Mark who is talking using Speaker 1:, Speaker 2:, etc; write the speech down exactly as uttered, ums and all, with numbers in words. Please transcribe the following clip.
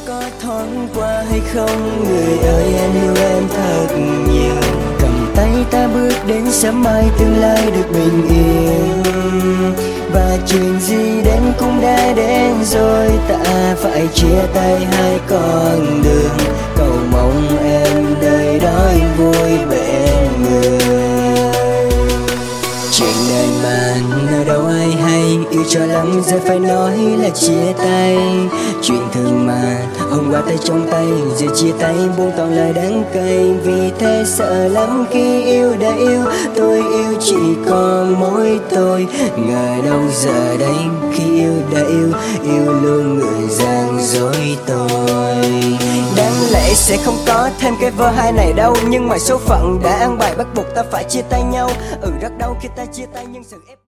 Speaker 1: có thoáng qua hay không? Người ơi anh yêu em thật nhiều. Cầm tay ta bước đến sớm mai tương lai được bình yên. Và chuyện gì đến cũng đã đến rồi, ta phải chia tay hai con đường. Cầu mong em đời đó yên vui bên người. Chuyện đời mà nơi đâu ai hay, yêu cho lắm giờ phải nói là chia tay. Chuyện thường mà hôm qua tay trong tay, giờ chia tay buông toàn lời đắng cay. Vì thế sợ lắm khi yêu đã yêu, tôi yêu chỉ có mỗi tôi. Ngờ đâu giờ đây khi yêu đã yêu, yêu luôn người gian dối tôi. Đáng lẽ sẽ không có thêm cái vơ hai này đâu, nhưng mà số phận đã ăn bài bắt buộc ta phải chia tay nhau. Ừ rất đau khi ta chia tay nhưng sự ép